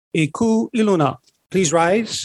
E ku iluna. Please rise.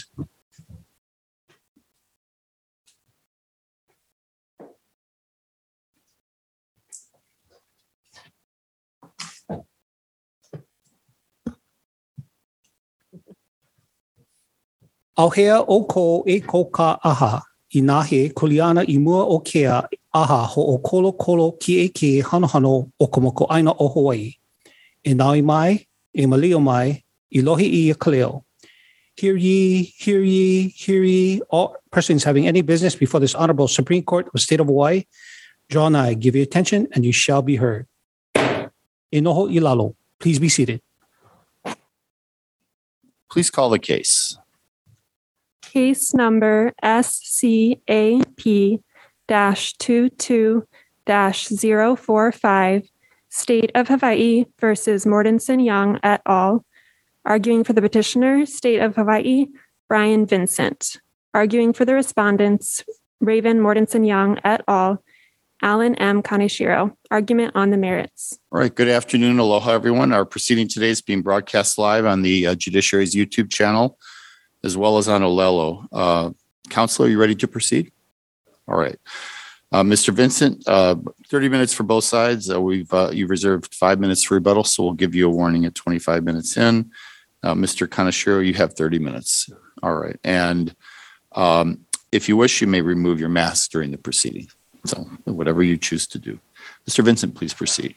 Auhea o ko e ko ka aha. Inahe kuliana I mua o kea aha ho o kolo kolo ki e ke hano hano o ka moko aina o Hawaii. E nai mai, e malio mai, I lohi I kaleo. Hear ye, hear ye, hear ye, all persons having any business before this Honorable Supreme Court of the State of Hawaii, draw nigh, give you attention, and you shall be heard. E noho I lalo. Please be seated. Please call the case. Case number SCAP-22-045, State of Hawaii versus Mortensen Young et al. Arguing for the petitioner, State of Hawaii, Brian Vincent. Arguing for the respondents, Raven Mortensen Young et al., Alan M. Kaneshiro. Argument on the merits. All right. Good afternoon. Aloha, everyone. Our proceeding today is being broadcast live on the Judiciary's YouTube channel, as well as on Olelo. Counselor, are you ready to proceed? All right. Mr. Vincent, 30 minutes for both sides. You've reserved 5 minutes for rebuttal, so we'll give you a warning at 25 minutes in. Mr. Kaneshiro, you have 30 minutes. All right. And if you wish, you may remove your mask during the proceeding. So whatever you choose to do. Mr. Vincent, please proceed.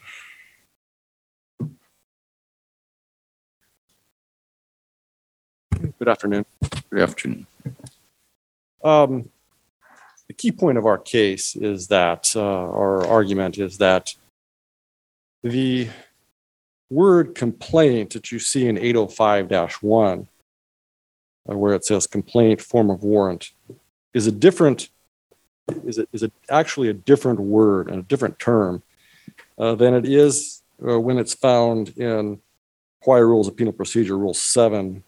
Good afternoon. Good afternoon. The key point of our case is that, our argument is that the word complaint that you see in 805-1, where it says complaint, form of warrant, is actually a different word and a different term than it is when it's found in Hawaii Rules of Penal Procedure, Rule 7,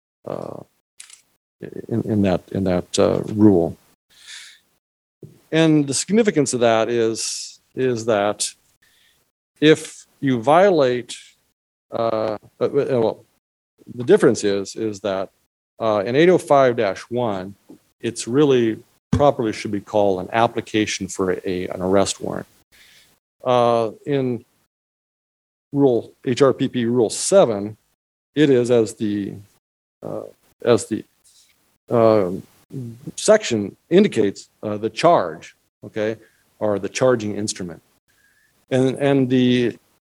in that rule. And the significance of that is that if you violate, the difference is that in 805-1, it's really properly should be called an application for an arrest warrant. In HRPP Rule 7, it is as the section indicates, the charge, okay, or the charging instrument, and the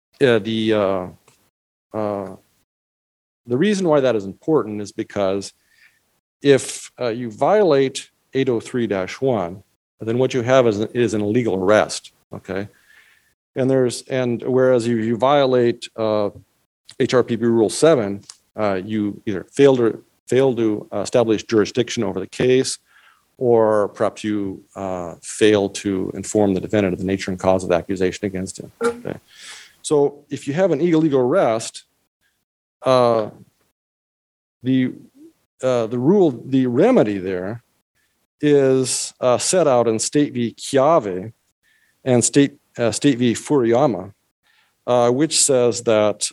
reason why that is important is because if you violate 803-1, then what you have is an illegal arrest, okay, and whereas you violate HRPP Rule 7, you either fail to establish jurisdiction over the case, or perhaps you fail to inform the defendant of the nature and cause of the accusation against him. Okay. So if you have an illegal arrest, the remedy there is set out in State v. Kiave and State v. Furuyama, which says that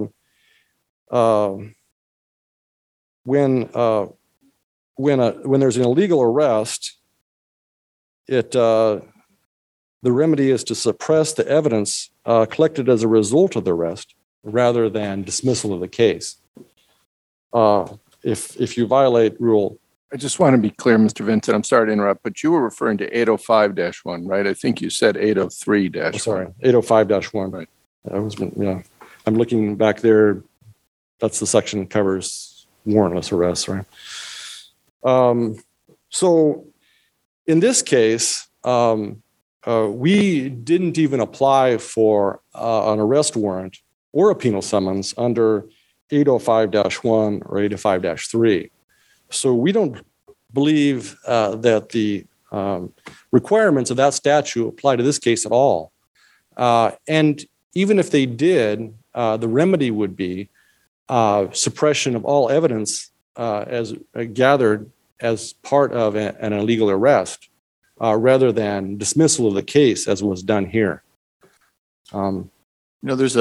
when there's an illegal arrest, the remedy is to suppress the evidence collected as a result of the arrest rather than dismissal of the case. If you violate rule. I just want to be clear, Mr. Vincent, I'm sorry to interrupt, but you were referring to 805-1, right? I think you said 803-1. Sorry, 805-1. Right. I'm looking back there. That's the section that covers warrantless arrests, right? So in this case, we didn't even apply for an arrest warrant or a penal summons under 805-1 or 805-3. So we don't believe that the requirements of that statute apply to this case at all. And even if they did, the remedy would be suppression of all evidence as gathered as part of an illegal arrest, rather than dismissal of the case as was done here. There's a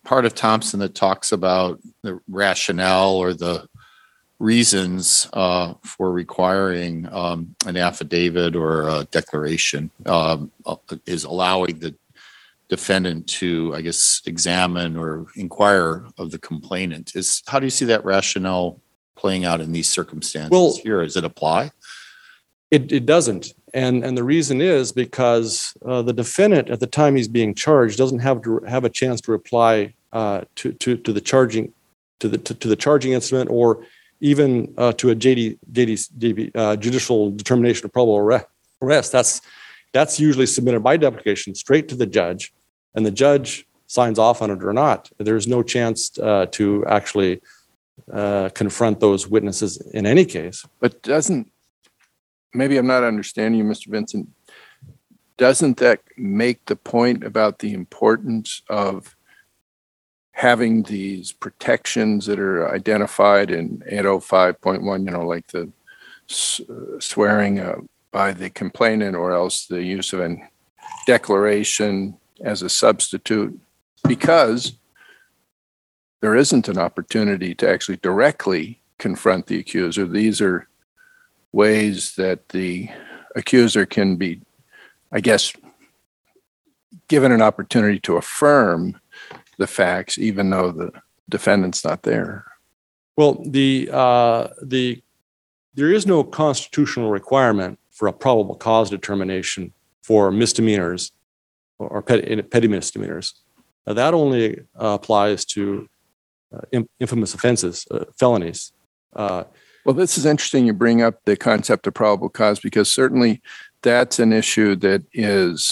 part of Thompson that talks about the rationale or the reasons for requiring an affidavit or a declaration is allowing the defendant to, I guess, examine or inquire of the complainant. How do you see that rationale playing out in these circumstances here? Does it apply? It doesn't. And the reason is because the defendant at the time he's being charged doesn't have a chance to reply to the charging instrument or even to a judicial determination of probable arrest. That's usually submitted by deputation straight to the judge, and the judge signs off on it or not. There's no chance to actually confront those witnesses in any case. But maybe I'm not understanding you, Mr. Vincent. Doesn't that make the point about the importance of having these protections that are identified in 805.1, like the swearing by the complainant or else the use of a declaration as a substitute? Because there isn't an opportunity to actually directly confront the accuser. These are ways that the accuser can be, I guess, given an opportunity to affirm the facts, even though the defendant's not there. Well, there is no constitutional requirement for a probable cause determination for misdemeanors or petty misdemeanors. That only applies to infamous offenses, felonies. Well, this is interesting you bring up the concept of probable cause, because certainly that's an issue that is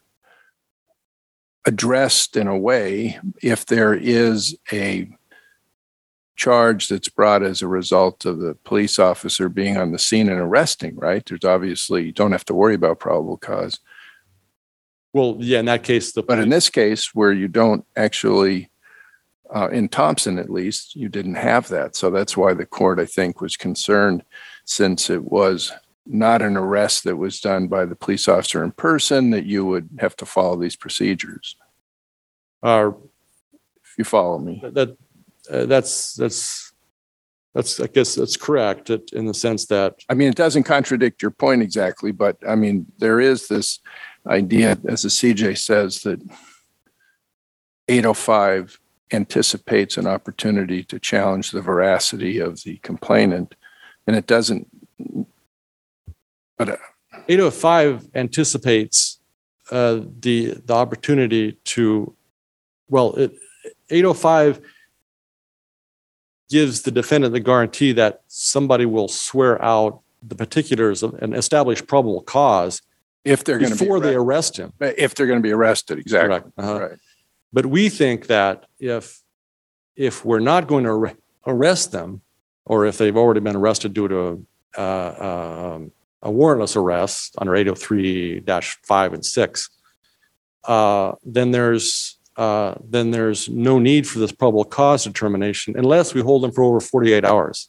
addressed in a way if there is a charge that's brought as a result of the police officer being on the scene and arresting, right? There's obviously, you don't have to worry about probable cause. Well, yeah, in that case. But in this case, where you don't actually, in Thompson at least, you didn't have that. So that's why the court, I think, was concerned, since it was not an arrest that was done by the police officer in person, that you would have to follow these procedures. If you follow me. That's I guess that's correct in the sense that, I mean, it doesn't contradict your point exactly, but I mean, there is this idea, as the CJ says, that 805 anticipates an opportunity to challenge the veracity of the complainant, and it doesn't. But 805 anticipates the opportunity to, 805 gives the defendant the guarantee that somebody will swear out the particulars of an established probable cause if they're going to before they arrest him. If they're going to be arrested, exactly. Correct. Uh-huh. Right. But we think that if we're not going to arrest them, or if they've already been arrested due to a warrantless arrest under 803-5 and 6, then there's no need for this probable cause determination unless we hold them for over 48 hours,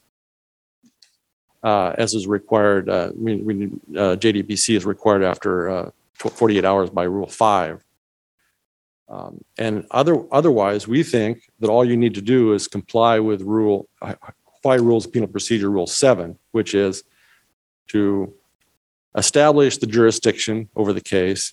as is required. JDBC is required after 48 hours by Rule 5. And otherwise, we think that all you need to do is comply with Hawaii Rules of Penal Procedure Rule 7, which is to establish the jurisdiction over the case,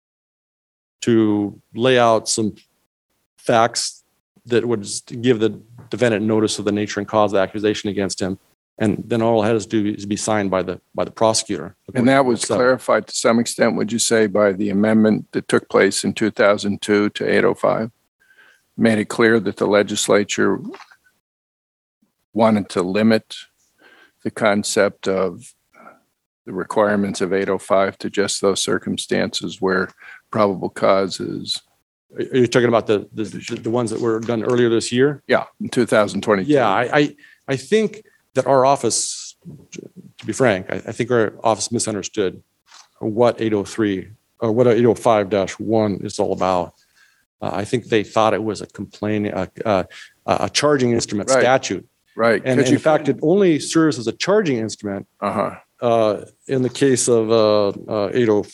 to lay out some facts that would give the defendant notice of the nature and cause of the accusation against him, and then all it has to do is be signed by the prosecutor. And that was clarified to some extent, would you say, by the amendment that took place in 2002 to 805? Made it clear that the legislature wanted to limit the concept of the requirements of 805 to just those circumstances where probable cause is. Are you talking about the ones that were done earlier this year? Yeah, in 2022. Yeah, I think that our office, to be frank, I think our office misunderstood what 803 or what 805-1 is all about. I think they thought it was a charging instrument statute. Right. And in fact, it only serves as a charging instrument in the case of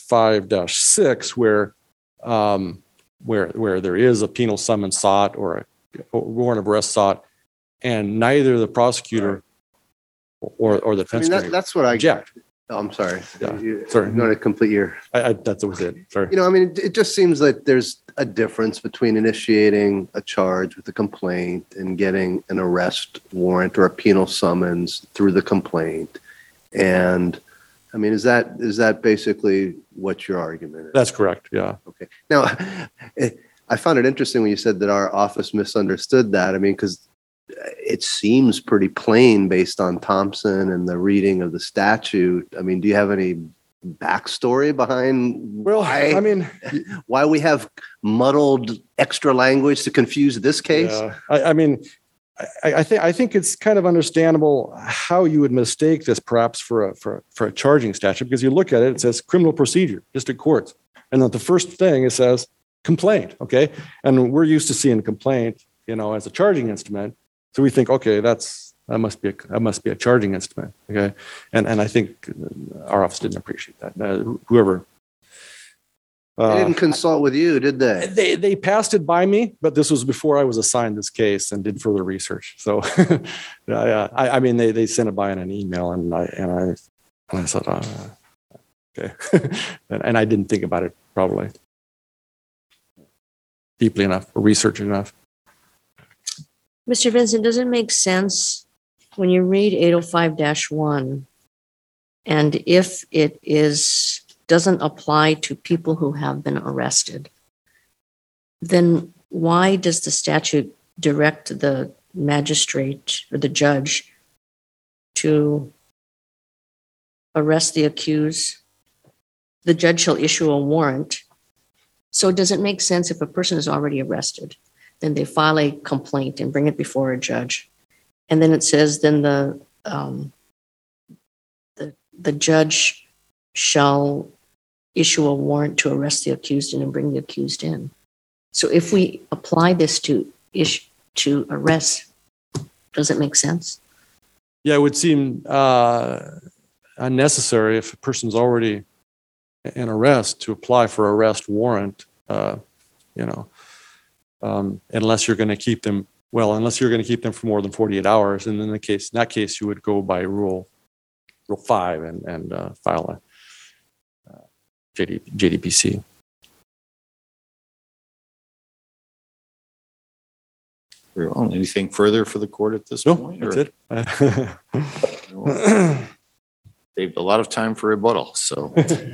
805-6, where there is a penal summons sought or warrant of arrest sought, and neither the prosecutor or the defense attorney that's what I object. Oh, I'm sorry. Yeah. You're Sorry. going to complete your. That was it. Sorry. It just seems like there's a difference between initiating a charge with a complaint and getting an arrest warrant or a penal summons through the complaint. And is that basically what your argument is? That's correct. Yeah. Okay. Now, I found it interesting when you said that our office misunderstood that. Because it seems pretty plain based on Thompson and the reading of the statute. Do you have any backstory behind why we have muddled extra language to confuse this case? Yeah. I think it's kind of understandable how you would mistake this perhaps for a charging statute, because you look at it, it says criminal procedure, district courts. And then the first thing it says complaint. Okay. And we're used to seeing complaint, as a charging instrument. So we think, okay, that must be a charging instrument. Okay. And I think our office didn't appreciate that. Whoever. They didn't consult with you, did they? They passed it by me, but this was before I was assigned this case and did further research. So, they sent it by in an email, and I thought, okay, and I didn't think about it probably deeply enough or research enough. Mr. Vincent, does it make sense when you read 805-1, and if it doesn't apply to people who have been arrested, then why does the statute direct the magistrate or the judge to arrest the accused? The judge shall issue a warrant. So does it make sense if a person is already arrested, then they file a complaint and bring it before a judge, and then it says then the judge shall issue a warrant to arrest the accused and bring the accused in. So if we apply this to arrest, does it make sense? Yeah, it would seem unnecessary if a person's already in arrest to apply for arrest warrant. Unless you're going to keep them for more than 48 hours, and in that case, you would go by Rule 5 and file a JDPC. Very well. Anything further for the court at this point? That's it. Saved a lot of time for rebuttal. So.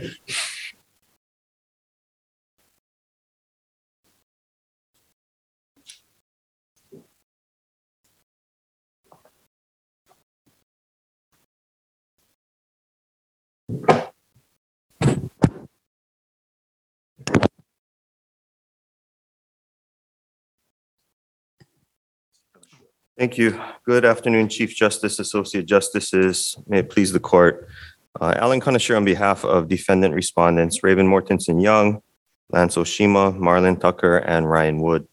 Thank you. Good afternoon, Chief Justice, Associate Justices. May it please the court. Alan Conashir on behalf of defendant respondents Raven Mortensen Young, Lance Oshima, Marlon Tucker, and Ryan Wood.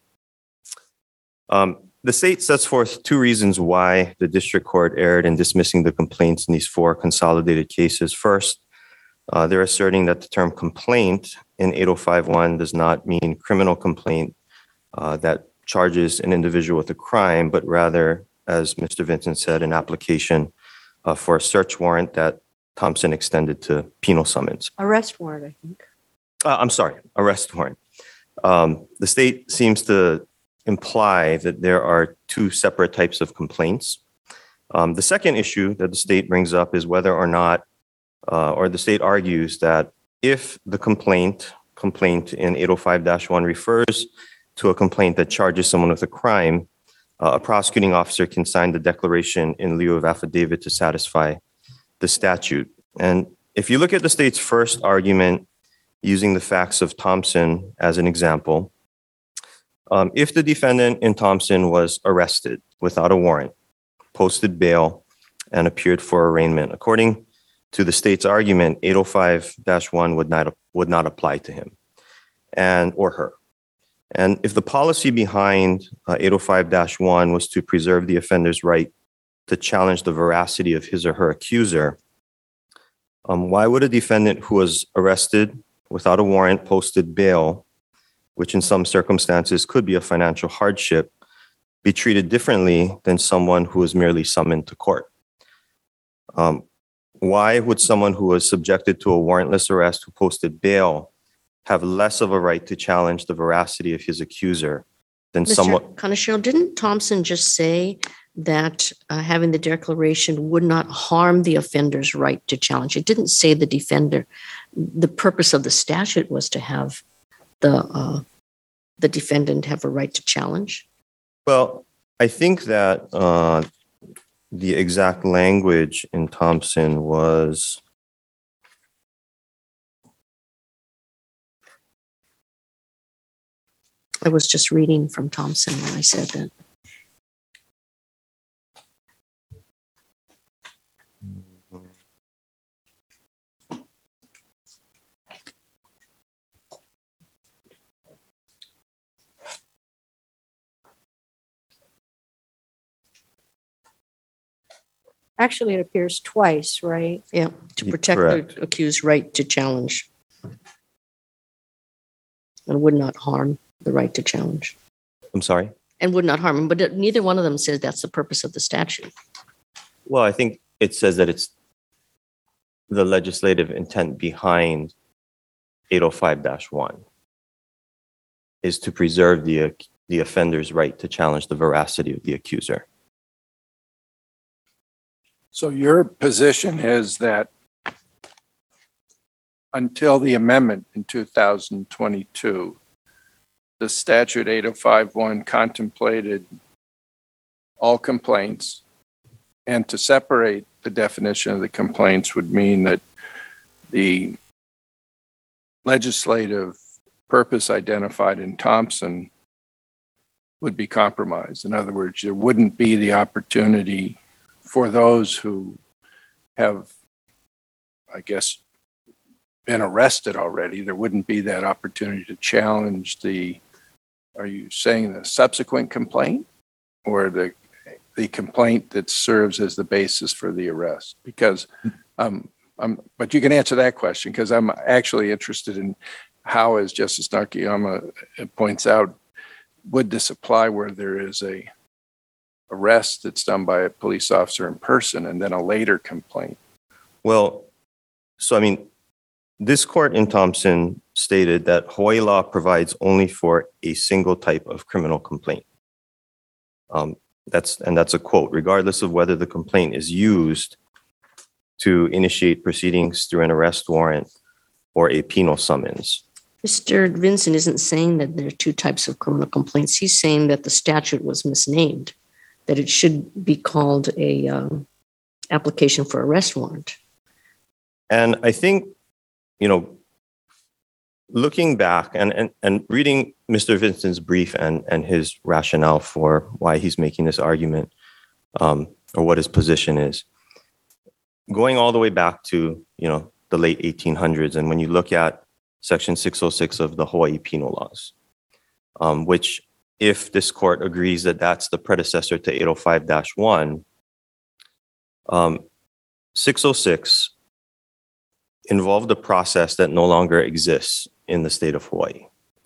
The state sets forth two reasons why the district court erred in dismissing the complaints in these four consolidated cases. First, they're asserting that the term complaint in 805-1 does not mean criminal complaint that charges an individual with a crime, but rather, as Mr. Vincent said, an application for a search warrant that Thompson extended to penal summons. Arrest warrant, I think. Arrest warrant. The state seems to imply that there are two separate types of complaints. The second issue that the state brings up is whether or not, or the state argues that if the complaint in 805-1 refers to a complaint that charges someone with a crime, a prosecuting officer can sign the declaration in lieu of affidavit to satisfy the statute. And if you look at the state's first argument using the facts of Thompson as an example, if the defendant in Thompson was arrested without a warrant, posted bail, and appeared for arraignment, according to the state's argument, 805-1 would not apply to him or her. And if the policy behind 805-1 was to preserve the offender's right to challenge the veracity of his or her accuser, why would a defendant who was arrested without a warrant, posted bail, which in some circumstances could be a financial hardship, be treated differently than someone who is merely summoned to court. Why would someone who was subjected to a warrantless arrest who posted bail have less of a right to challenge the veracity of his accuser than someone? Mr. Kaneshiro, didn't Thompson just say that having the declaration would not harm the offender's right to challenge? It didn't say the defender. The purpose of the statute was to have the defendant have a right to challenge. Well, I think that the exact language in Thompson was, I was just reading from Thompson when I said that. Actually, it appears twice, right? Yeah, to protect Correct. the accused's right to challenge. And would not harm the right to challenge. I'm sorry? And would not harm him, but neither one of them says that's the purpose of the statute. Well, I think it says that it's the legislative intent behind 805-1 is to preserve the offender's right to challenge the veracity of the accuser. So your position is that until the amendment in 2022, the statute 805-1 contemplated all complaints, and to separate the definition of the complaints would mean that the legislative purpose identified in Thompson would be compromised. In other words, there wouldn't be the opportunity for those who have, I guess, been arrested already. There wouldn't be that opportunity to challenge are you saying the subsequent complaint or the complaint that serves as the basis for the arrest? Because, but you can answer that question, because I'm actually interested in how, as Justice Nakayama points out, would this apply where there is a arrest that's done by a police officer in person and then a later complaint? Well, so I mean, this court in Thompson stated that Hawaii law provides only for a single type of criminal complaint. That's a quote, regardless of whether the complaint is used to initiate proceedings through an arrest warrant or a penal summons. Mr. Vincent isn't saying that there are two types of criminal complaints. He's saying that the statute was misnamed, that it should be called a application for arrest warrant. And I think, looking back and reading Mr. Vincent's brief and his rationale for why he's making this argument, or what his position is, going all the way back to, the late 1800s, and when you look at Section 606 of the Hawaii penal laws, which, if this court agrees that that's the predecessor to 805-1, 606 involved a process that no longer exists in the state of Hawaii.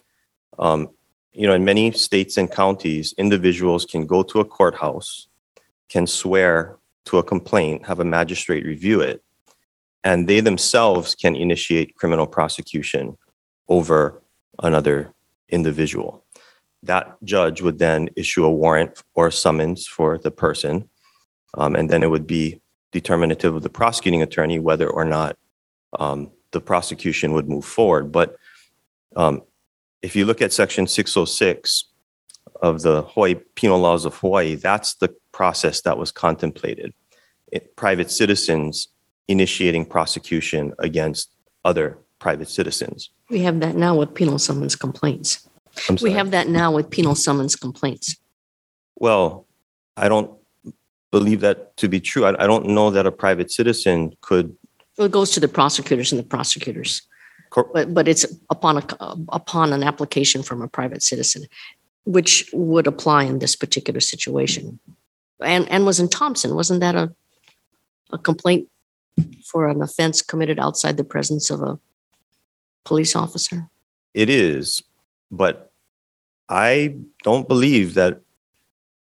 In many states and counties, individuals can go to a courthouse, can swear to a complaint, have a magistrate review it, and they themselves can initiate criminal prosecution over another individual. That judge would then issue a warrant or a summons for the person, and then it would be determinative of the prosecuting attorney whether or not the prosecution would move forward. But if you look at Section 606 of the Hawaii penal laws of Hawaii, that's the process that was contemplated. Private citizens initiating prosecution against other private citizens. We have that now with penal summons complaints. We have that now with penal summons complaints. Well, I don't believe that to be true. I don't know that a private citizen could. Well, it goes to the prosecutors and the prosecutors, but it's upon an application from a private citizen, which would apply in this particular situation. And was in Thompson, wasn't that a complaint for an offense committed outside the presence of a police officer? It is, but I don't believe that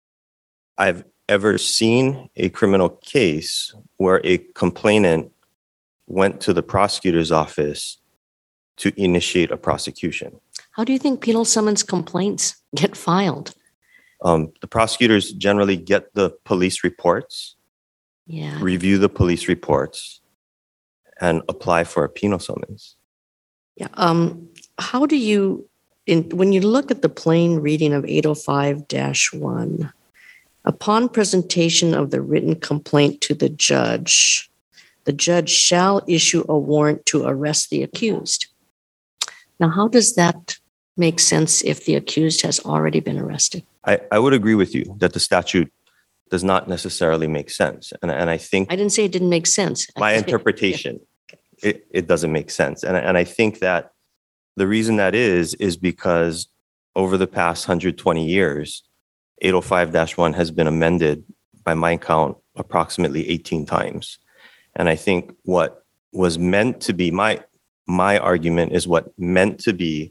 I've ever seen a criminal case where a complainant went to the prosecutor's office to initiate a prosecution. How do you think penal summons complaints get filed? The prosecutors generally get the police reports, Yeah. review the police reports, and apply for a penal summons. Yeah. How do you, when you look at the plain reading of 805-1, upon presentation of the written complaint to the judge shall issue a warrant to arrest the accused. Now, how does that make sense if the accused has already been arrested? I would agree with you that the statute does not necessarily make sense. And I think I didn't say it didn't make sense. my interpretation, it doesn't make sense. And I think that the reason that is because over the past 120 years, 805-1 has been amended by my count approximately 18 times. And I think what was meant to be, my argument is what meant to be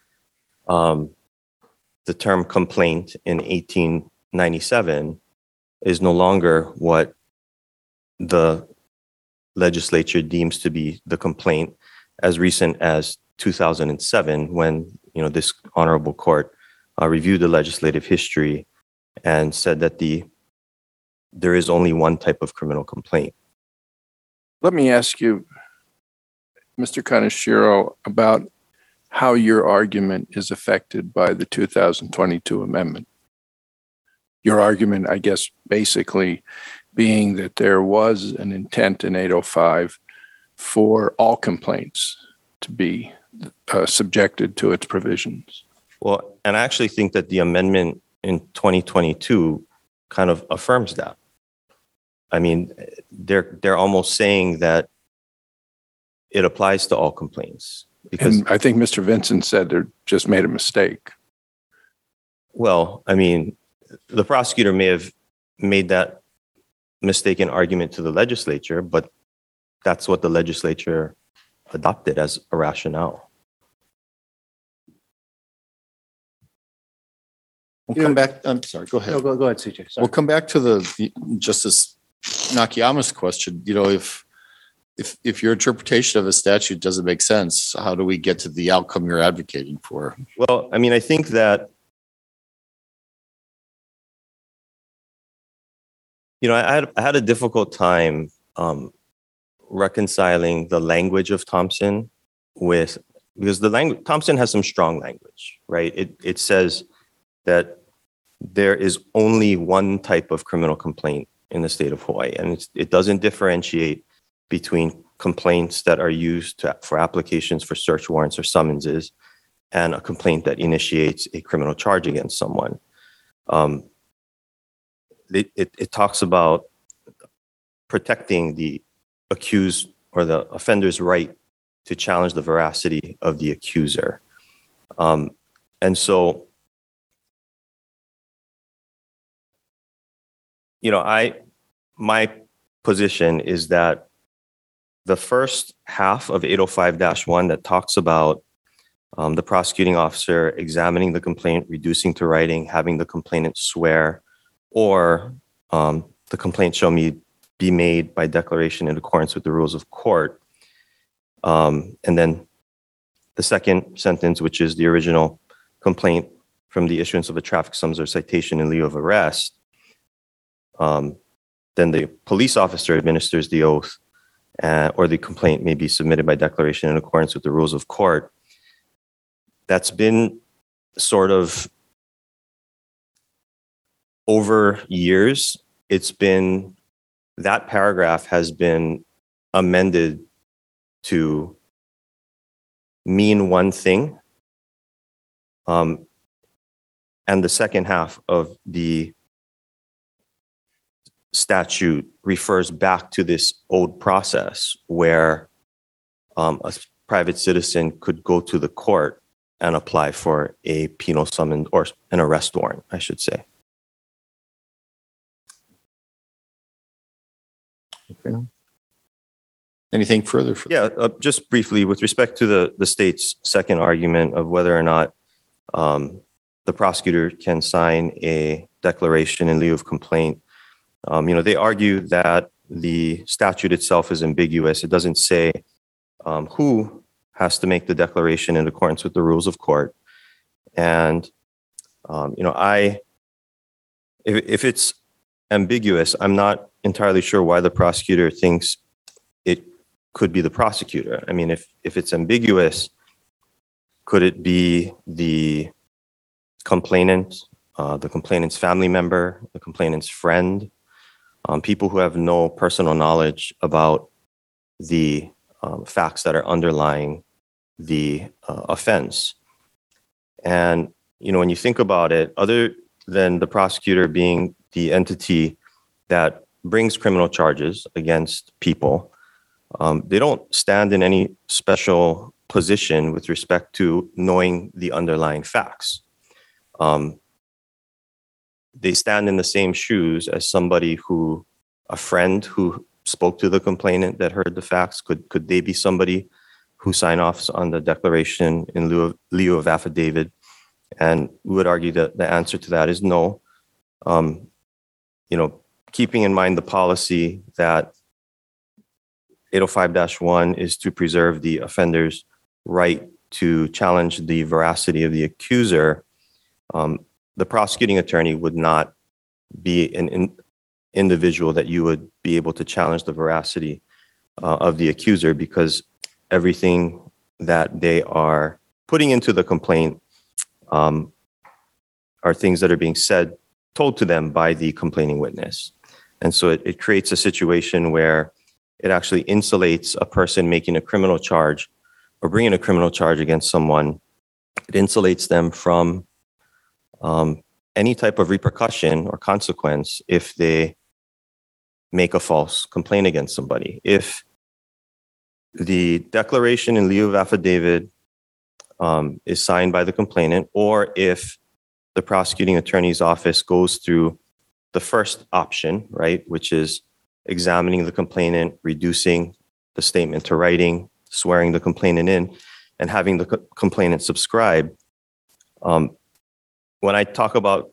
the term complaint in 1897 is no longer what the legislature deems to be the complaint as recent as 2007, when this honorable court reviewed the legislative history and said that there is only one type of criminal complaint. Let me ask you, Mr. Kaneshiro, about how your argument is affected by the 2022 amendment. Your argument, I guess, basically being that there was an intent in 805 for all complaints to be subjected to its provisions. Well, and I actually think that the amendment in 2022 kind of affirms that. I mean, they're almost saying that it applies to all complaints. Because and I think Mr. Vincent said they just made a mistake. Well, I mean, the prosecutor may have made that mistaken argument to the legislature, but that's what the legislature adopted as a rationale. We'll come back. I'm sorry. Go ahead. No, go ahead, CJ. Sorry. We'll come back to the Justice Nakayama's question. If your interpretation of a statute doesn't make sense, how do we get to the outcome you're advocating for? Well, I mean, I think that, I had a difficult time reconciling the language of Thompson because Thompson has some strong language, right? It says that there is only one type of criminal complaint in the state of Hawaii, and it doesn't differentiate between complaints that are used for applications for search warrants or summonses and a complaint that initiates a criminal charge against someone. It talks about protecting the accused or the offender's right to challenge the veracity of the accuser. And so, my position is that the first half of 805-1 that talks about the prosecuting officer examining the complaint, reducing to writing, having the complainant swear, or the complaint shall be made by declaration in accordance with the rules of court. And then the second sentence, which is the original complaint from the issuance of a traffic summons or citation in lieu of arrest, then the police officer administers the oath, or the complaint may be submitted by declaration in accordance with the rules of court. That's been sort of over years. That paragraph has been amended to mean one thing. And the second half of the statute refers back to this old process where a private citizen could go to the court and apply for a penal summons or an arrest warrant, I should say. Okay. Anything further? Just briefly, with respect to the state's second argument of whether or not the prosecutor can sign a declaration in lieu of complaint. They argue that the statute itself is ambiguous. It doesn't say who has to make the declaration in accordance with the rules of court. And, if it's ambiguous, I'm not entirely sure why the prosecutor thinks it could be the prosecutor. I mean, if it's ambiguous, could it be the complainant, the complainant's family member, the complainant's friend, people who have no personal knowledge about the facts that are underlying the offense? And, when you think about it, other than the prosecutor being the entity that brings criminal charges against people, they don't stand in any special position with respect to knowing the underlying facts. They stand in the same shoes as somebody a friend who spoke to the complainant that heard the facts. Could they be somebody who sign off on the declaration in lieu of affidavit? And we would argue that the answer to that is no. Keeping in mind the policy that 805-1 is to preserve the offender's right to challenge the veracity of the accuser, the prosecuting attorney would not be an individual that you would be able to challenge the veracity of the accuser, because everything that they are putting into the complaint are things that are being told to them by the complaining witness. And so it creates a situation where it actually insulates a person making a criminal charge or bringing a criminal charge against someone. It insulates them from any type of repercussion or consequence if they make a false complaint against somebody. If the declaration in lieu of affidavit is signed by the complainant, or if the prosecuting attorney's office goes through the first option, right, which is examining the complainant, reducing the statement to writing, swearing the complainant in, and having the complainant subscribe. When I talk about,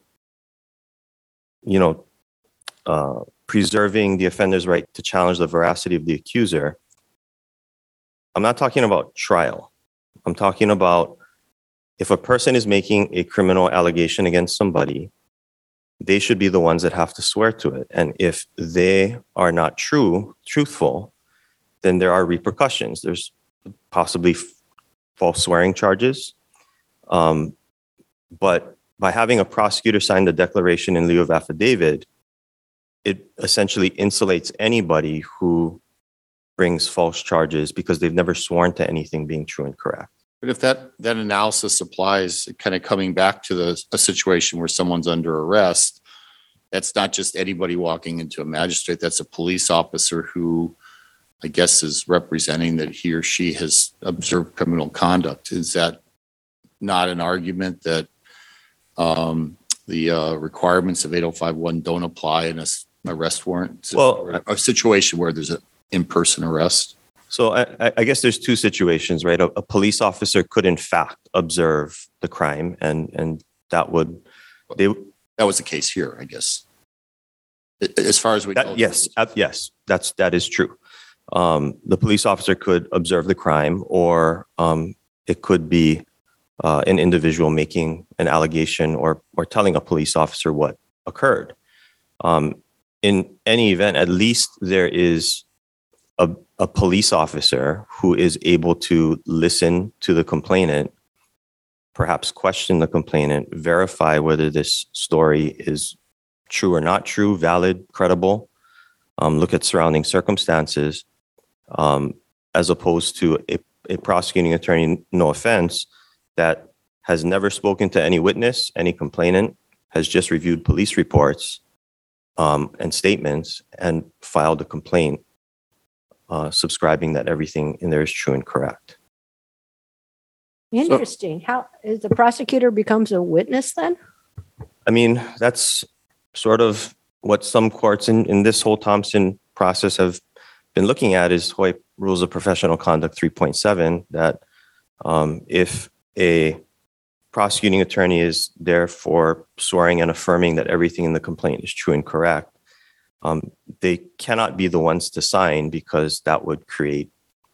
preserving the offender's right to challenge the veracity of the accuser, I'm not talking about trial. I'm talking about if a person is making a criminal allegation against somebody, they should be the ones that have to swear to it. And if they are not truthful, then there are repercussions. There's possibly false swearing charges. But by having a prosecutor sign the declaration in lieu of affidavit, it essentially insulates anybody who brings false charges because they've never sworn to anything being true and correct. But if that analysis applies, kind of coming back to a situation where someone's under arrest, that's not just anybody walking into a magistrate. That's a police officer who, I guess, is representing that he or she has observed criminal conduct. Is that not an argument that the requirements of 805-1 don't apply in a arrest warrant? Well, a situation where there's an in-person arrest? So I guess there's two situations, right? A police officer could in fact observe the crime, and that was the case here, I guess. As far as we know. Yes, that is true. The police officer could observe the crime, or it could be an individual making an allegation or telling a police officer what occurred. In any event, at least there is a police officer who is able to listen to the complainant, perhaps question the complainant, verify whether this story is true or not true, valid, credible, look at surrounding circumstances, as opposed to a prosecuting attorney, no offense, that has never spoken to any witness, any complainant, has just reviewed police reports and statements and filed a complaint, subscribing that everything in there is true and correct. Interesting. How is the prosecutor becomes a witness then? I mean, that's sort of what some courts in this whole Thompson process have been looking at, is Hawaii Rules of Professional Conduct 3.7, that if a prosecuting attorney is therefore swearing and affirming that everything in the complaint is true and correct, they cannot be the ones to sign because that would create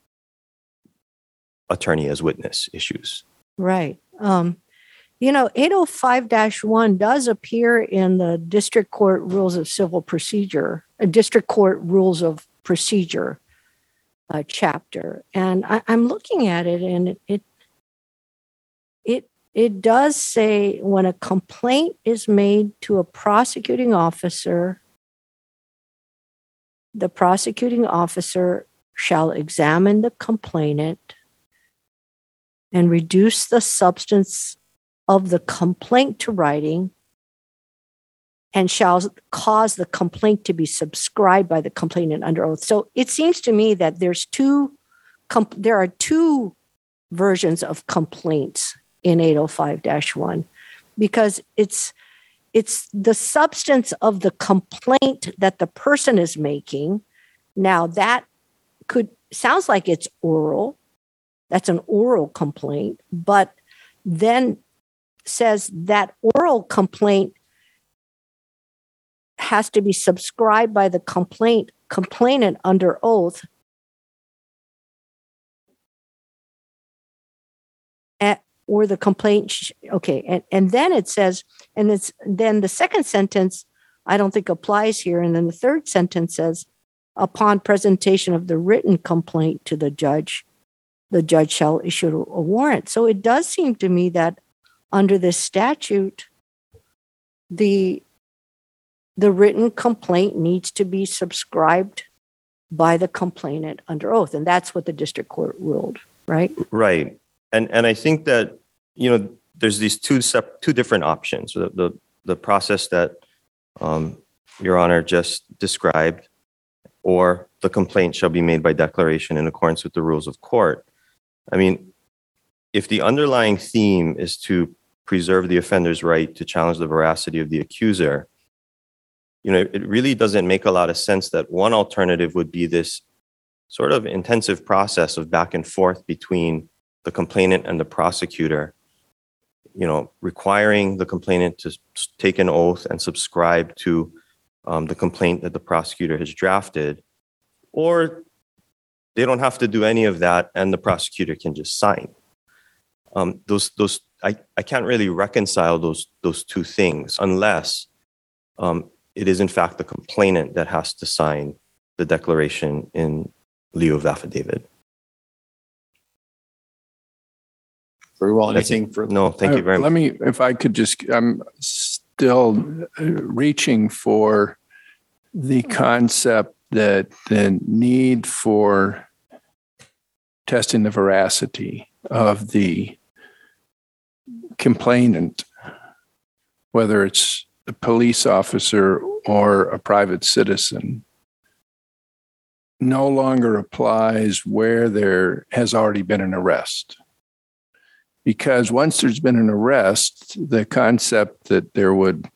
attorney as witness issues. Right. 805-1 does appear in the District Court Rules of Civil Procedure, District Court Rules of Procedure chapter. And I'm looking at it, and it does say when a complaint is made to a prosecuting officer, the prosecuting officer shall examine the complainant and reduce the substance of the complaint to writing, and shall cause the complaint to be subscribed by the complainant under oath. So it seems to me that there are two versions of complaints in 805-1, because it's the substance of the complaint that the person is making. Now that sounds like it's oral. That's an oral complaint, but then says that oral complaint has to be subscribed by the complainant under oath. Or the complaint, and then it says, then the second sentence I don't think applies here, and then the third sentence says, upon presentation of the written complaint to the judge shall issue a warrant. So it does seem to me that under this statute, the written complaint needs to be subscribed by the complainant under oath, and that's what the district court ruled, right? Right. And I think that, there's these two different options. The process that Your Honor just described, or the complaint shall be made by declaration in accordance with the rules of court. I mean, if the underlying theme is to preserve the offender's right to challenge the veracity of the accuser, it really doesn't make a lot of sense that one alternative would be this sort of intensive process of back and forth between the complainant and the prosecutor, requiring the complainant to take an oath and subscribe to the complaint that the prosecutor has drafted, or they don't have to do any of that and the prosecutor can just sign. I can't really reconcile those two things unless it is in fact the complainant that has to sign the declaration in lieu of affidavit. Very well. Anything further? No, thank you very much. Let me, if I could I'm still reaching for the concept that the need for testing the veracity of the complainant, whether it's a police officer or a private citizen, no longer applies where there has already been an arrest. Because once there's been an arrest, the concept that there would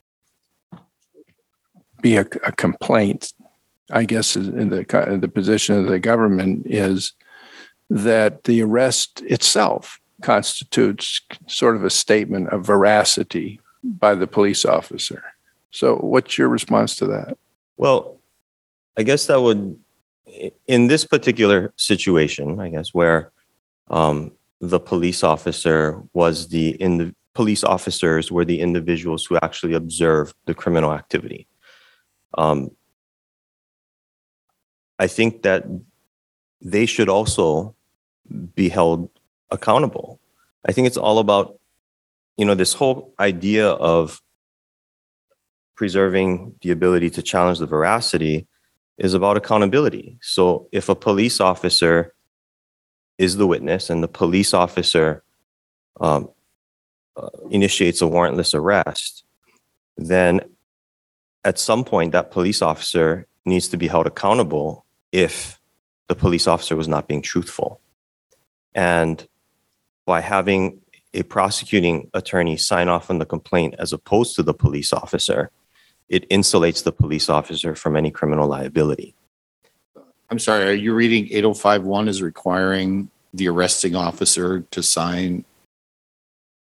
be a complaint, I guess, in the position of the government, is that the arrest itself constitutes sort of a statement of veracity by the police officer. So what's your response to that? Well, I guess that would, in this particular situation, I guess, where the police officer police officers were the individuals who actually observed the criminal activity. I think that they should also be held accountable. I think it's all about, this whole idea of preserving the ability to challenge the veracity is about accountability. So if a police officer is the witness and the police officer initiates a warrantless arrest, then at some point that police officer needs to be held accountable if the police officer was not being truthful. And by having a prosecuting attorney sign off on the complaint as opposed to the police officer, it insulates the police officer from any criminal liability. I'm sorry, are you reading 805-1 as requiring the arresting officer to sign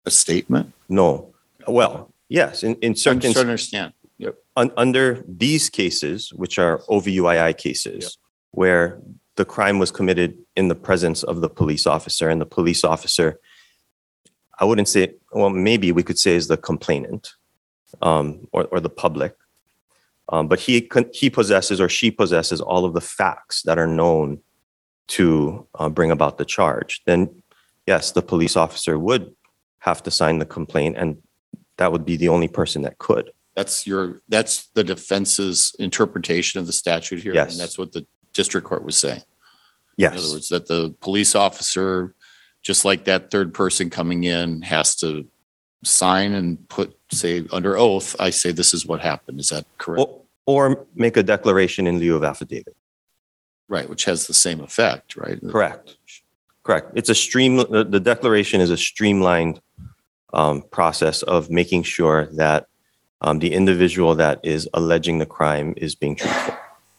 A statement? No. Well, yes, in I'm certain trying to understand. Yep. under these cases, which are OVUII cases, where the crime was committed in the presence of the police officer, and the police officer, I wouldn't say, well, maybe we could say is the complainant, or the public, but he possesses or she possesses all of the facts that are known to bring about the charge. Then, yes, the police officer would have to sign the complaint, and that would be the only person that could. That's the defense's interpretation of the statute here. Yes. And that's what the district court was saying. Yes. In other words, that the police officer, just like that third person coming in, has to sign and say under oath, I say this is what happened. Is that correct? Or make a declaration in lieu of affidavit. Right, which has the same effect, right? Correct. It's the declaration is a streamlined process of making sure that the individual that is alleging the crime is being truthful.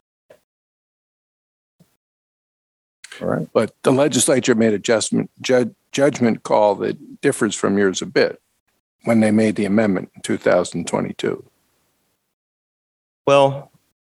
All right. But the legislature made a judgment call that differs from yours a bit when they made the amendment in 2022. Well,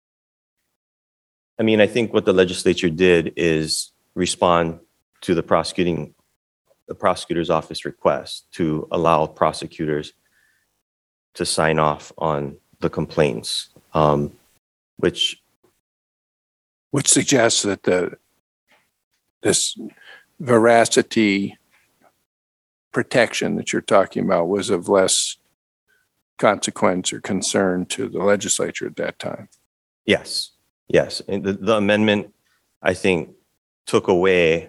I mean, I think what the legislature did is respond to the prosecutor's office request to allow prosecutors to sign off on the complaints, which suggests that this veracity protection that you're talking about was of less consequence or concern to the legislature at that time. Yes. And the amendment, I think, took away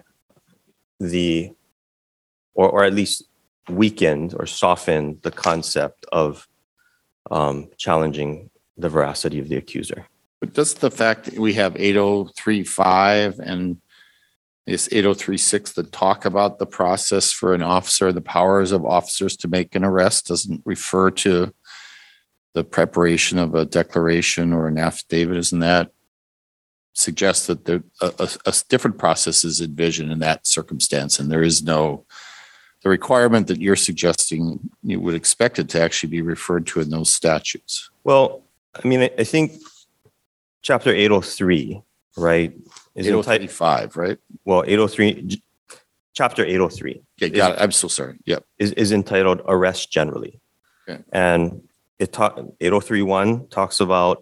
or at least weakened or softened the concept of challenging the veracity of the accuser. But does the fact that we have 8035 and this 8036 that talk about the process for an officer, the powers of officers to make an arrest, doesn't refer to the preparation of a declaration or an affidavit? Isn't that suggest that a different process is envisioned in that circumstance, and there is no the requirement that you're suggesting you would expect it to actually be referred to in those statutes? Well, I mean, I think Chapter 803, right? Is 835, right? Well, 803, Chapter 803. Okay, got it. I'm so sorry. Yep. Is entitled Arrest Generally. Okay. And 8031 talks about,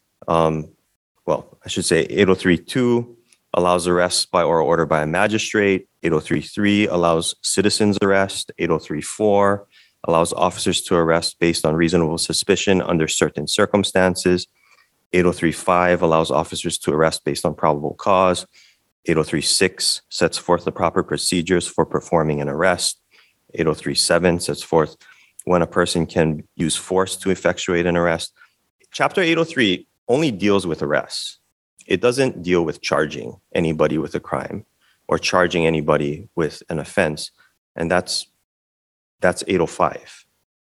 well, I should say 8032 allows arrest by oral order by a magistrate. 8033 allows citizens arrest. 8034 allows officers to arrest based on reasonable suspicion under certain circumstances. 8035 allows officers to arrest based on probable cause. 8036 sets forth the proper procedures for performing an arrest. 8037 sets forth when a person can use force to effectuate an arrest. Chapter 803 only deals with arrests. It doesn't deal with charging anybody with a crime or charging anybody with an offense. And that's 805.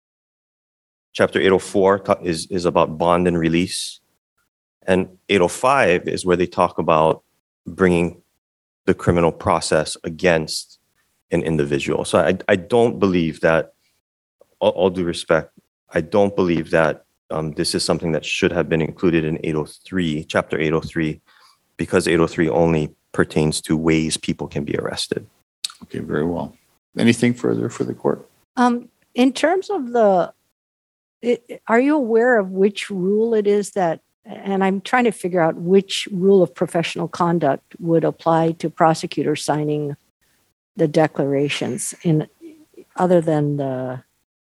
Chapter 804 is about bond and release. And 805 is where they talk about bringing the criminal process against an individual. So I don't believe that, all due respect, I don't believe that this is something that should have been included in 803, Chapter 803, because 803 only pertains to ways people can be arrested. Okay, very well. Anything further for the court? In terms of are you aware of which rule it is that, and I'm trying to figure out which rule of professional conduct would apply to prosecutors signing the declarations other than the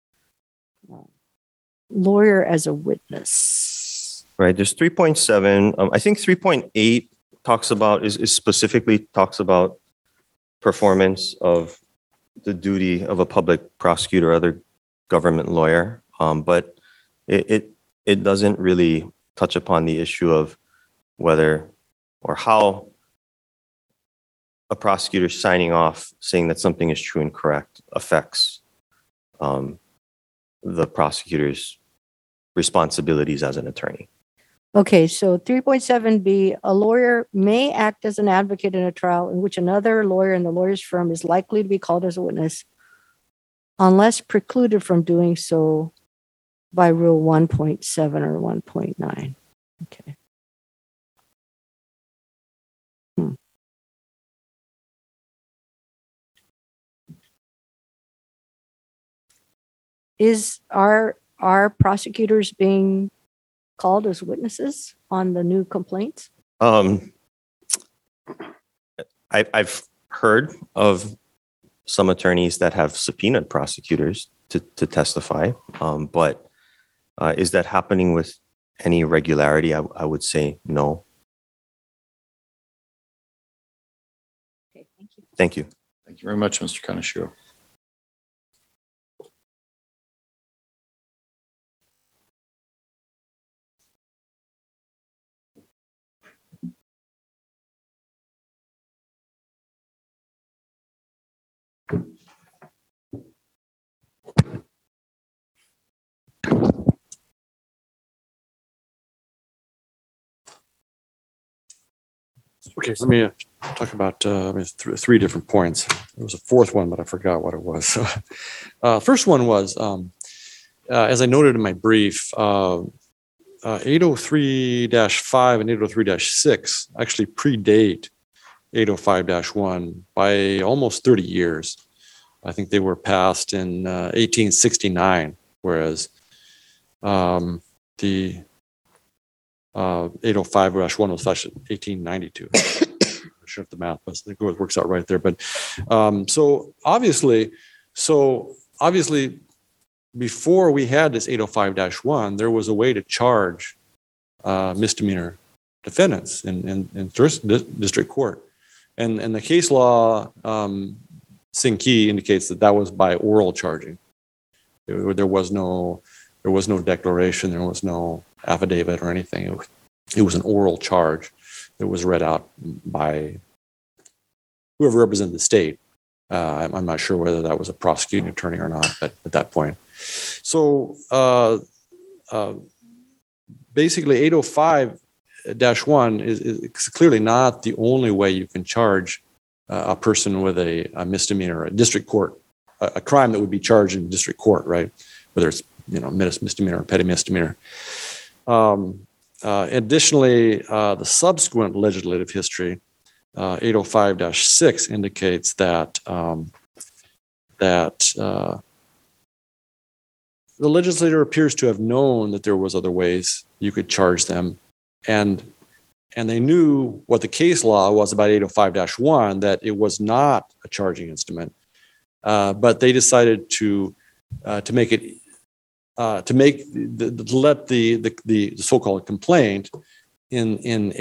lawyer as a witness? Right. There's 3.7. I think 3.8 talks about specifically talks about performance of the duty of a public prosecutor or other government lawyer. But it doesn't really touch upon the issue of whether or how a prosecutor signing off saying that something is true and correct affects the prosecutor's responsibilities as an attorney. Okay, so 3.7b, a lawyer may act as an advocate in a trial in which another lawyer in the lawyer's firm is likely to be called as a witness unless precluded from doing so by Rule 1.7 or 1.9. Okay. Are prosecutors being called as witnesses on the new complaints? I've heard of some attorneys that have subpoenaed prosecutors to testify, but is that happening with any regularity? I would say no. Okay, thank you. Thank you. Thank you very much, Mr. Kaneshiro. Okay, let me talk about three different points. There was a fourth one, but I forgot what it was. First one was, as I noted in my brief, 803-5 and 803-6 actually predate 805-1 by almost 30 years. I think they were passed in 1869, whereas the 805-1 was passed in 1892. I'm not sure if the math works out right there, but so obviously, before we had this 805-1, there was a way to charge misdemeanor defendants in district court, and the case law Sing-Key indicates that was by oral charging. There was no declaration, there was no affidavit or anything. It was an oral charge that was read out by whoever represented the state. I'm not sure whether that was a prosecuting attorney or not at that point. So basically 805-1 is clearly not the only way you can charge a person with a misdemeanor, a district court, a crime that would be charged in district court, right? Whether it's misdemeanor or petty misdemeanor. Additionally, the subsequent legislative history, 805-6 indicates that the legislator appears to have known that there was other ways you could charge them, and they knew what the case law was about 805-1, that it was not a charging instrument, but they decided to make it let the so-called complaint in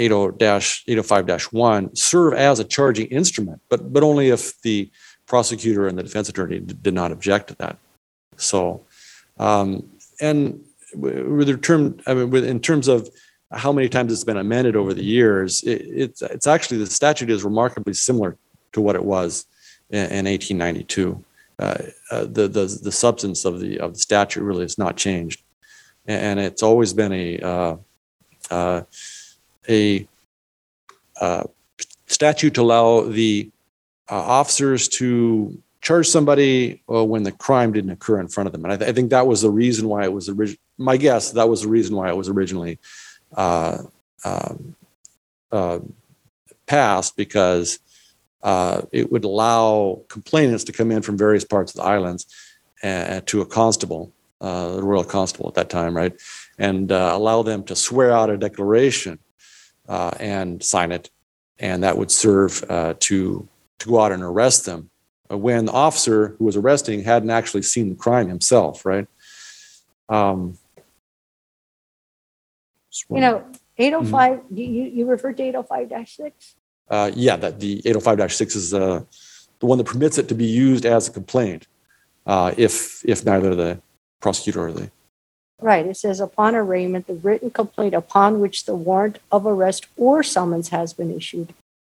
805-1 serve as a charging instrument, but only if the prosecutor and the defense attorney did not object to that. So, and with the term, in terms of how many times it's been amended over the years, it's actually, the statute is remarkably similar to what it was in 1892. The substance of the statute really has not changed, and it's always been a statute to allow the officers to charge somebody when the crime didn't occur in front of them. And I think that was the reason why it was my guess, that was the reason why it was originally passed, because it would allow complainants to come in from various parts of the islands to a constable, the royal constable at that time, right? And allow them to swear out a declaration and sign it. And that would serve to go out and arrest them when the officer who was arresting hadn't actually seen the crime himself, right? 805, you referred to 805-6? Yeah, that the 805-6 is the one that permits it to be used as a complaint if neither the prosecutor or the... Right, it says upon arraignment, the written complaint upon which the warrant of arrest or summons has been issued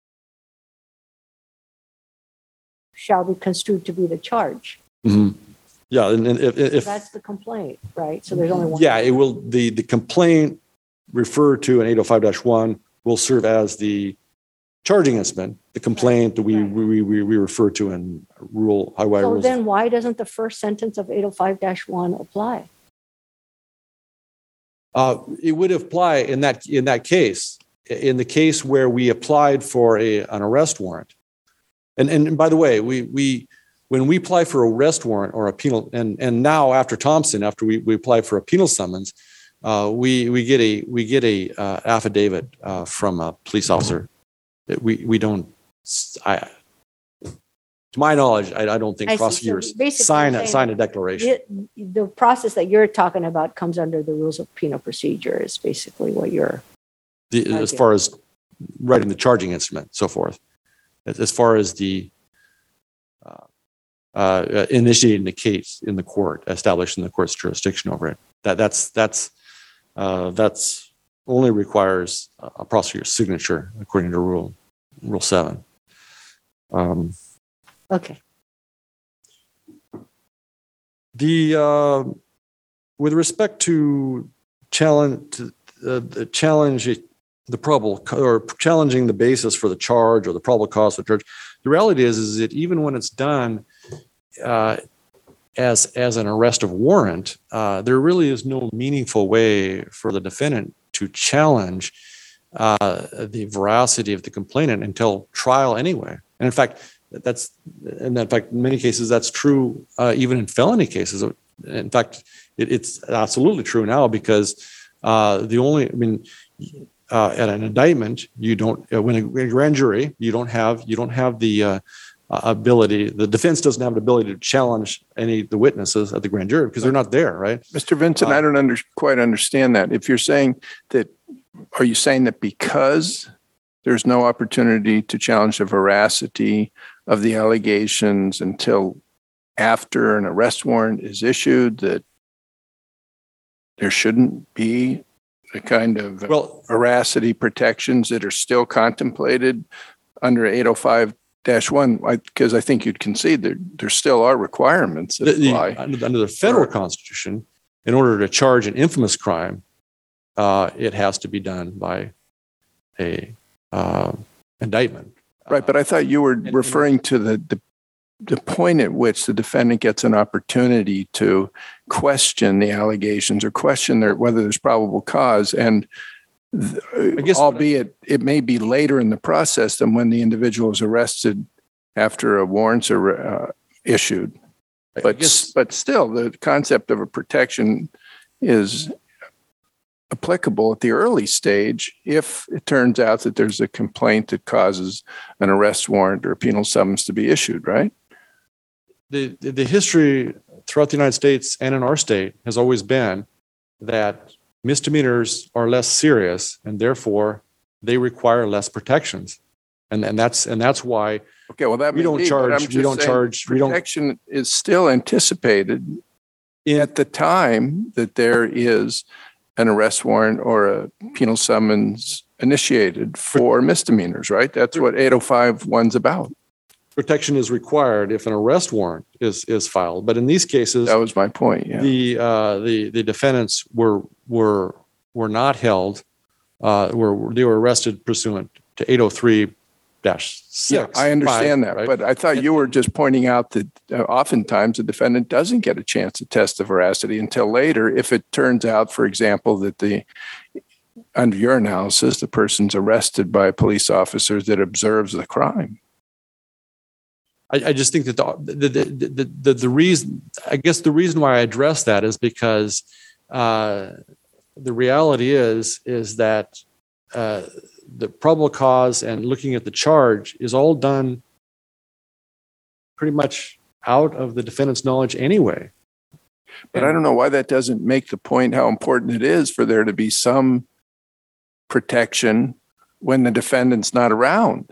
shall be construed to be the charge. Mm-hmm. Yeah, and if that's the complaint, right? So there's only one. Yeah, it will. The complaint referred to in 805-1 will serve as the charging instrument, the complaint that we refer to in Highway So rules. then why doesn't the first sentence of 805-1 apply? It would apply in that case, in the case where we applied for an arrest warrant. And by the way, when we apply for arrest warrant or a penal, and now after Thompson, after we apply for a penal summons, we get a affidavit from a police officer. We don't. To my knowledge, I don't think I see. So prosecutors basically sign you're a saying declaration. The process that you're talking about comes under the rules of penal procedure is basically what you're. As far as writing the charging instrument, so forth. As far as the initiating the case in the court, establishing the court's jurisdiction over it. That's only requires a prosecutor's signature according to Rule 7. Okay. With respect to challenging the basis for the charge or the probable cause for the charge, the reality is that even when it's done as an arrest of warrant, there really is no meaningful way for the defendant to challenge the veracity of the complainant until trial anyway. And in fact, in many cases that's true even in felony cases. In fact, it's absolutely true now because at an indictment, you don't. When a grand jury, you don't have the ability. The defense doesn't have the ability to challenge any of the witnesses at the grand jury because they're not there, right? Mr. Vincent, I don't quite understand that. If you're saying that, are you saying that because there's no opportunity to challenge the veracity of the allegations until after an arrest warrant is issued, that there shouldn't be the kind of veracity protections that are still contemplated under 805-1? Because I think you'd concede there still are requirements that apply. Under the federal constitution, in order to charge an infamous crime, it has to be done by a indictment. Right, but I thought you were referring to the point at which the defendant gets an opportunity to question the allegations or question whether there's probable cause, and albeit it may be later in the process than when the individual is arrested after a warrants are issued. But still, the concept of a protection is applicable at the early stage if it turns out that there's a complaint that causes an arrest warrant or a penal summons to be issued, right? The history throughout the United States and in our state has always been that misdemeanors are less serious and therefore they require less protections, and that's why. Okay, well that protection is still anticipated at the time that there is an arrest warrant or a penal summons initiated for misdemeanors, right? That's what 805-1's about. Protection is required if an arrest warrant is filed, but in these cases, that was my point. Yeah. The defendants were not held. They were arrested pursuant to 803-6. Yeah, I understand that, right? But I thought you were just pointing out that oftentimes the defendant doesn't get a chance to test the veracity until later if it turns out, for example, that under your analysis, the person's arrested by police officers that observes the crime. I just think that the reason why I address that is because the reality is that the probable cause and looking at the charge is all done pretty much out of the defendant's knowledge anyway. But I don't know why that doesn't make the point how important it is for there to be some protection when the defendant's not around.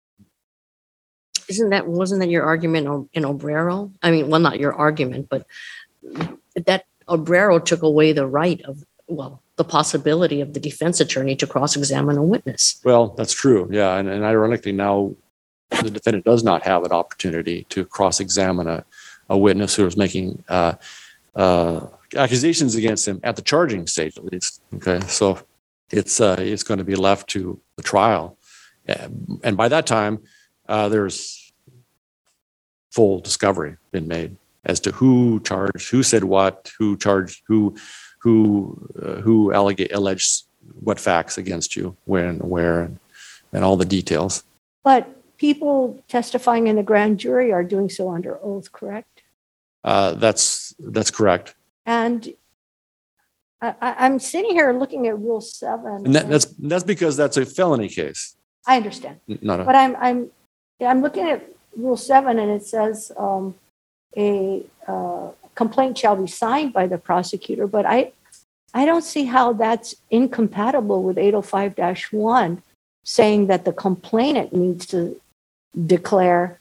Wasn't that your argument in Obrero? I mean, well, not your argument, but that Obrero took away the right of, the possibility of the defense attorney to cross-examine a witness. Well, that's true. Yeah. And ironically, now the defendant does not have an opportunity to cross-examine a witness who is making accusations against him at the charging stage, at least. Okay. So it's going to be left to the trial. And by that time, there's full discovery been made as to who charged, who said what, who charged, who alleged what facts against you, when, where, and all the details. But people testifying in the grand jury are doing so under oath, correct? That's correct. And I'm sitting here looking at Rule 7. And that's because that's a felony case. I understand. Not a, But I'm looking at Rule 7, and it says a complaint shall be signed by the prosecutor, but I don't see how that's incompatible with 805-1, saying that the complainant needs to declare,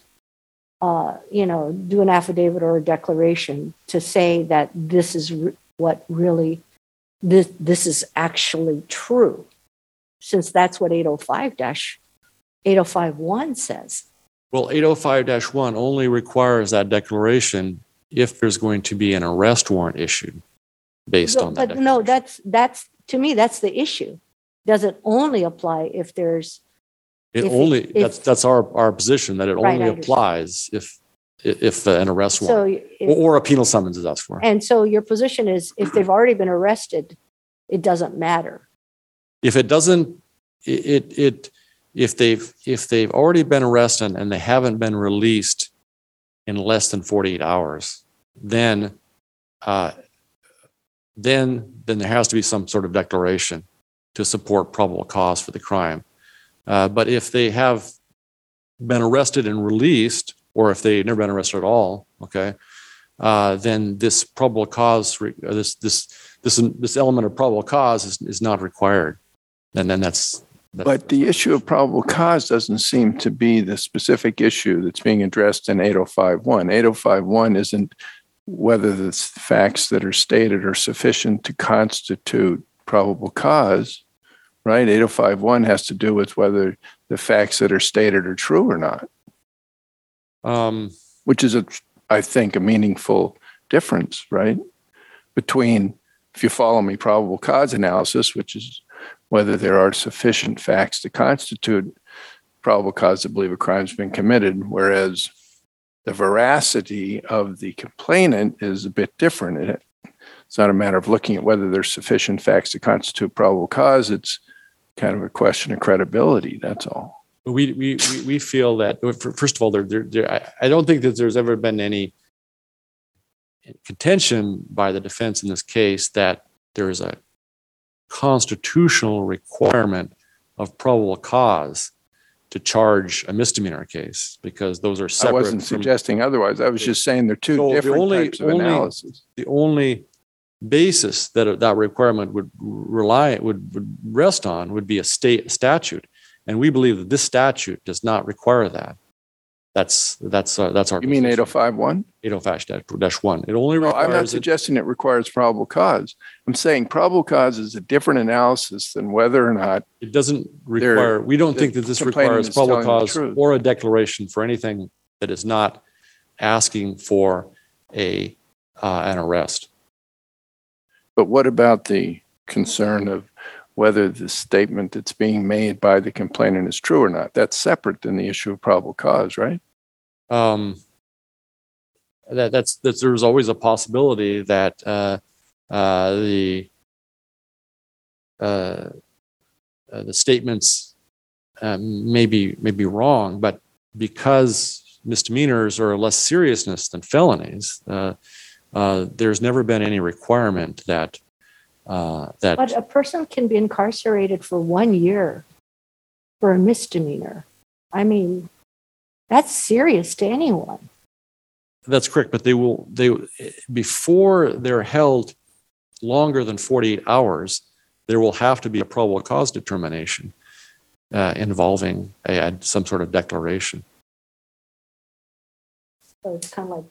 do an affidavit or a declaration to say that this is what really, this is actually true, since that's what 805-1 says. well, 805-1 only requires that declaration if there's going to be an arrest warrant issued based on that. But no, that's to me, that's the issue. Does it only apply if there's that's our position, that it Right, only I understand. applies if an arrest warrant or a penal summons is asked for. And so your position is, if they've already been arrested, it doesn't matter. If it doesn't, if they've already been arrested and they haven't been released in less than 48 hours, then there has to be some sort of declaration to support probable cause for the crime. But if they have been arrested and released, or if they've never been arrested at all, okay, then this probable cause, this element of probable cause is not required. And then that's. But the issue of probable cause doesn't seem to be the specific issue that's being addressed in 805-1. 805-1 isn't whether the facts that are stated are sufficient to constitute probable cause, right? 805-1 has to do with whether the facts that are stated are true or not, which is, I think, a meaningful difference, right? Between, if you follow me, probable cause analysis, which is whether there are sufficient facts to constitute probable cause to believe a crime has been committed, whereas the veracity of the complainant is a bit different. It's not a matter of looking at whether there's sufficient facts to constitute probable cause. It's kind of a question of credibility. That's all. We feel that, first of all, I don't think that there's ever been any contention by the defense in this case that there is a constitutional requirement of probable cause to charge a misdemeanor case, because those are separate. I wasn't suggesting otherwise. I was just saying they're two different types of analysis. The only basis that that requirement would rest on would be a state statute, and we believe that this statute does not require that. That's our. You mean 805-1? 805-1. It only No, requires. I'm not suggesting it requires probable cause. I'm saying probable cause is a different analysis than whether or not It doesn't require. We don't think that this complainant requires is probable telling the cause truth. or a declaration for anything that is not asking for an arrest. But what about the concern of whether the statement that's being made by the complainant is true or not? That's separate than the issue of probable cause, right? There's always a possibility that the statements may be wrong, but because misdemeanors are less seriousness than felonies, there's never been any requirement that. But a person can be incarcerated for 1 year for a misdemeanor. I mean, that's serious to anyone. That's correct, but they before they're held longer than 48 hours, there will have to be a probable cause determination involving some sort of declaration. So it's kind of like.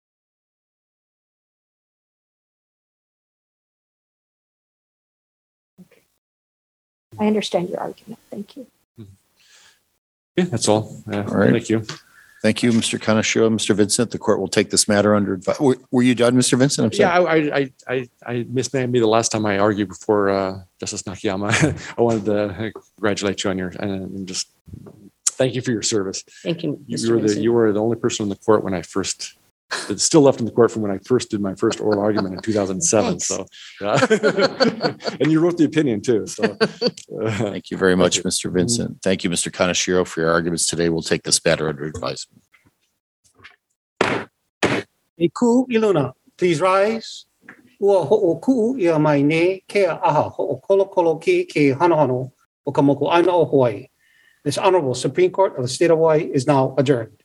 Okay. I understand your argument. Thank you. Yeah, that's all. right. Thank you. Thank you, Mr. Kaneshiro. Mr. Vincent, the court will take this matter under advice. Were you done, Mr. Vincent? I'm sorry. Yeah, I missed maybe the last time I argued before Justice Nakayama. I wanted to congratulate you on your and just thank you for your service. Thank you, Mr. Vincent. You were the only person in the court when I first. It's still left in the court from when I first did my first oral argument in 2007. Thanks. So, and you wrote the opinion too. So, Thank you very much, Mr. Vincent. Thank you, Mr. Kaneshiro, for your arguments today. We'll take this matter under advisement. E ku iluna, please rise. Ua ho'oku'u ia mai ne ke aha ho'okolo ke hanohano o ka moku aina o Hawaii. This Honorable Supreme Court of the State of Hawaii is now adjourned.